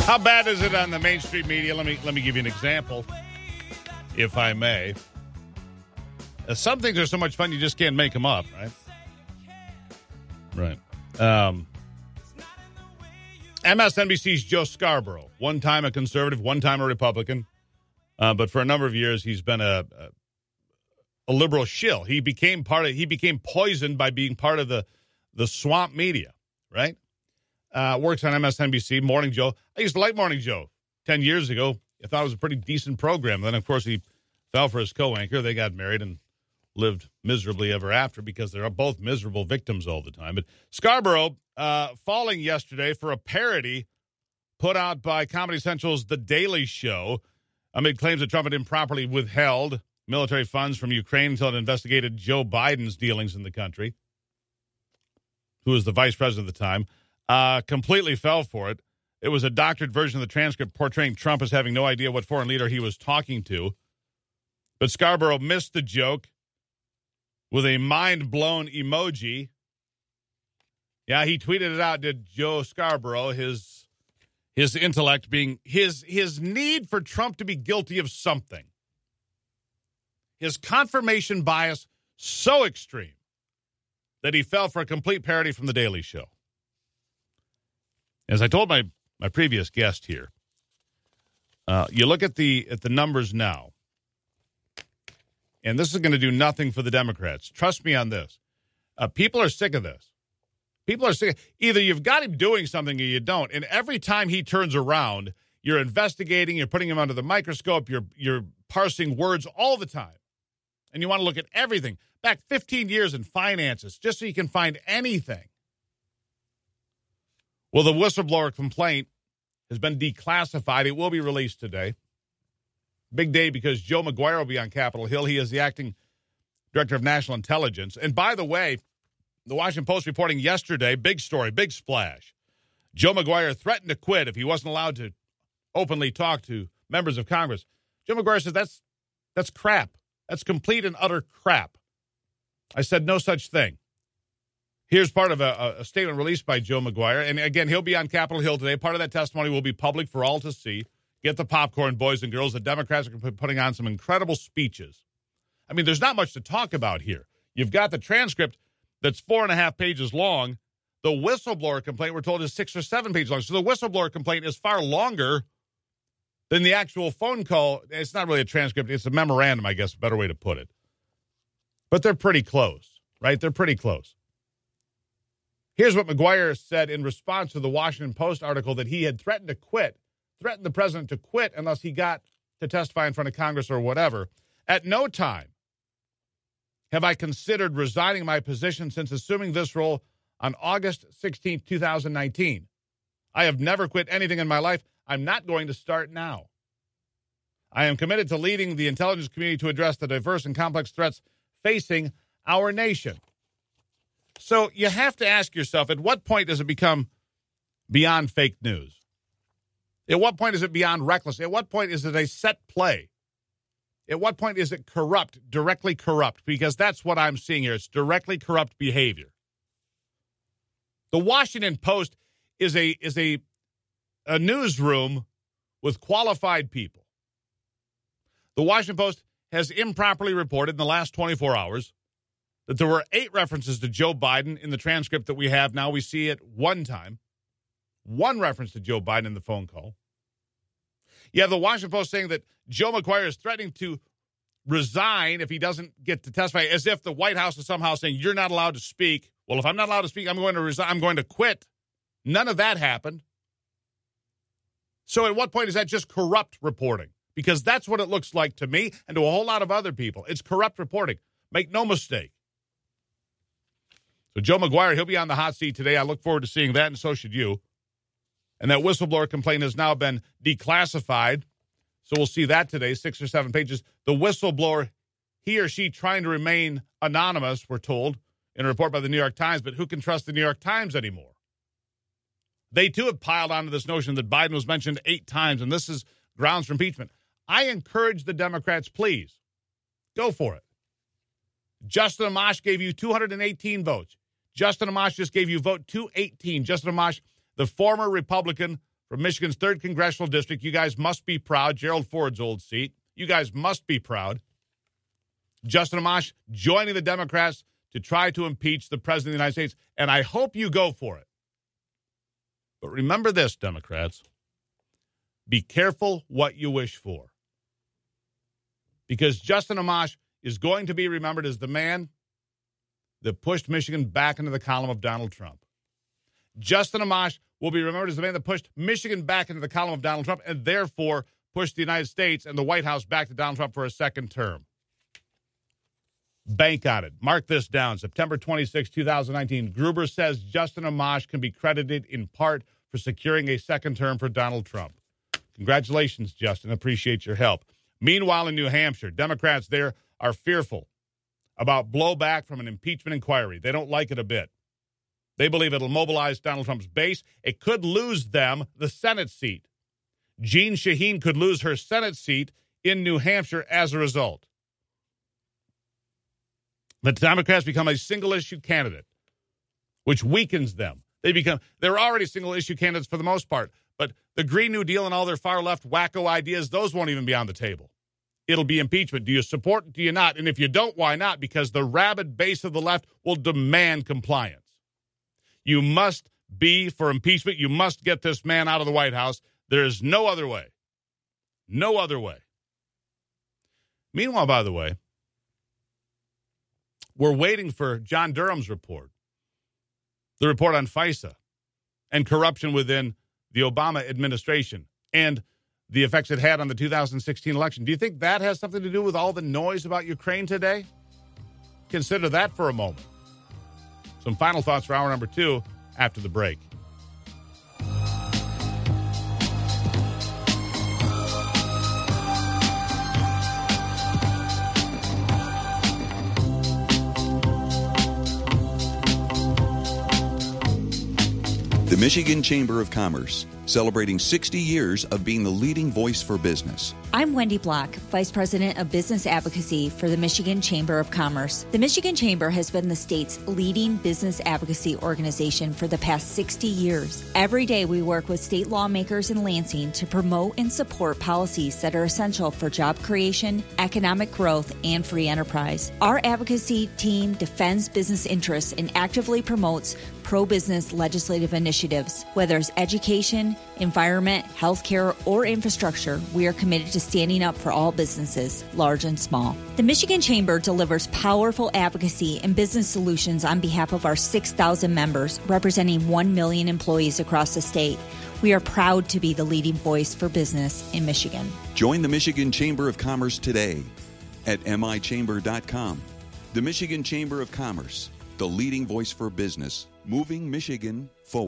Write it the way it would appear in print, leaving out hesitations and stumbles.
How bad is it on the mainstream media? Let me give you an example, if I may. Some things are so much fun you just can't make them up, right? Right. MSNBC's Joe Scarborough, one time a conservative, one time a Republican, but for a number of years he's been a liberal shill. He became poisoned by being part of the swamp media, right? Works on MSNBC, Morning Joe. I used to like Morning Joe 10 years ago. I thought it was a pretty decent program. Then, of course, he fell for his co-anchor. They got married and lived miserably ever after because they're both miserable victims all the time. But Scarborough falling yesterday for a parody put out by Comedy Central's The Daily Show amid claims that Trump had improperly withheld military funds from Ukraine until it investigated Joe Biden's dealings in the country, who was the vice president at the time. Completely fell for it. It was a doctored version of the transcript portraying Trump as having no idea what foreign leader he was talking to. But Scarborough missed the joke with a mind-blown emoji. Yeah, he tweeted it out, did Joe Scarborough, his intellect being his need for Trump to be guilty of something. His confirmation bias so extreme that he fell for a complete parody from The Daily Show. As I told my previous guest here, you look at the numbers now, and this is going to do nothing for the Democrats. Trust me on this. People are sick of this. People are sick. Either you've got him doing something or you don't. And every time he turns around, you're investigating, you're putting him under the microscope, you're parsing words all the time. And you want to look at everything. Back 15 years in finances, just so you can find anything. Well, the whistleblower complaint has been declassified. It will be released today. Big day because Joe McGuire will be on Capitol Hill. He is the acting director of national intelligence. And by the way, the Washington Post reporting yesterday, big story, big splash. Joe McGuire threatened to quit if he wasn't allowed to openly talk to members of Congress. Joe McGuire says that's crap. That's complete and utter crap. I said no such thing. Here's part of a statement released by Joe McGuire. And again, he'll be on Capitol Hill today. Part of that testimony will be public for all to see. Get the popcorn, boys and girls. The Democrats are putting on some incredible speeches. I mean, there's not much to talk about here. You've got the transcript that's 4.5 pages long. The whistleblower complaint, we're told, is 6 or 7 pages long. So the whistleblower complaint is far longer than the actual phone call. It's not really a transcript. It's a memorandum, I guess, a better way to put it. But they're pretty close, right? They're pretty close. Here's what McGuire said in response to the Washington Post article that he had threatened the president to quit unless he got to testify in front of Congress or whatever. At no time have I considered resigning my position since assuming this role on August 16, 2019. I have never quit anything in my life. I'm not going to start now. I am committed to leading the intelligence community to address the diverse and complex threats facing our nation. So you have to ask yourself, at what point does it become beyond fake news? At what point is it beyond reckless? At what point is it a set play? At what point is it corrupt, directly corrupt? Because that's what I'm seeing here. It's directly corrupt behavior. The Washington Post is a newsroom with qualified people. The Washington Post has improperly reported in the last 24 hours that there were 8 references to Joe Biden in the transcript that we have now. We see it one time. One reference to Joe Biden in the phone call. You have the Washington Post saying that Joe McGuire is threatening to resign if he doesn't get to testify, as if the White House is somehow saying, you're not allowed to speak. Well, if I'm not allowed to speak, I'm going to resign. I'm going to quit. None of that happened. So at what point is that just corrupt reporting? Because that's what it looks like to me and to a whole lot of other people. It's corrupt reporting. Make no mistake. So Joe McGuire, he'll be on the hot seat today. I look forward to seeing that, and so should you. And that whistleblower complaint has now been declassified. So we'll see that today, 6 or 7 pages. The whistleblower, he or she trying to remain anonymous, we're told, in a report by the New York Times. But who can trust the New York Times anymore? They, too, have piled onto this notion that Biden was mentioned 8 times, and this is grounds for impeachment. I encourage the Democrats, please, go for it. Justin Amash gave you 218 votes. Justin Amash just gave you vote 218. Justin Amash, the former Republican from Michigan's 3rd Congressional District. You guys must be proud. Gerald Ford's old seat. You guys must be proud. Justin Amash joining the Democrats to try to impeach the President of the United States, and I hope you go for it. But remember this, Democrats. Be careful what you wish for. Because Justin Amash is going to be remembered as the man that pushed Michigan back into the column of Donald Trump. Justin Amash will be remembered as the man that pushed Michigan back into the column of Donald Trump and therefore pushed the United States and the White House back to Donald Trump for a second term. Bank on it. Mark this down. September 26, 2019. Gruber says Justin Amash can be credited in part for securing a second term for Donald Trump. Congratulations, Justin. Appreciate your help. Meanwhile, in New Hampshire, Democrats there are fearful about blowback from an impeachment inquiry. They don't like it a bit. They believe it'll mobilize Donald Trump's base. It could lose them the Senate seat. Jeanne Shaheen could lose her Senate seat in New Hampshire as a result. The Democrats become a single-issue candidate, which weakens them. They're already single-issue candidates for the most part, but the Green New Deal and all their far-left wacko ideas, those won't even be on the table. It'll be impeachment. Do you support it? Do you not? And if you don't, why not? Because the rabid base of the left will demand compliance. You must be for impeachment. You must get this man out of the White House. There is no other way. No other way. Meanwhile, by the way, we're waiting for John Durham's report, the report on FISA and corruption within the Obama administration and the effects it had on the 2016 election. Do you think that has something to do with all the noise about Ukraine today? Consider that for a moment. Some final thoughts for hour number 2 after the break. The Michigan Chamber of Commerce, celebrating 60 years of being the leading voice for business. I'm Wendy Block, Vice President of Business Advocacy for the Michigan Chamber of Commerce. The Michigan Chamber has been the state's leading business advocacy organization for the past 60 years. Every day we work with state lawmakers in Lansing to promote and support policies that are essential for job creation, economic growth, and free enterprise. Our advocacy team defends business interests and actively promotes pro-business legislative initiatives. Whether it's education, environment, healthcare, or infrastructure, we are committed to standing up for all businesses, large and small. The Michigan Chamber delivers powerful advocacy and business solutions on behalf of our 6,000 members, representing 1 million employees across the state. We are proud to be the leading voice for business in Michigan. Join the Michigan Chamber of Commerce today at michamber.com. The Michigan Chamber of Commerce, the leading voice for business, moving Michigan forward.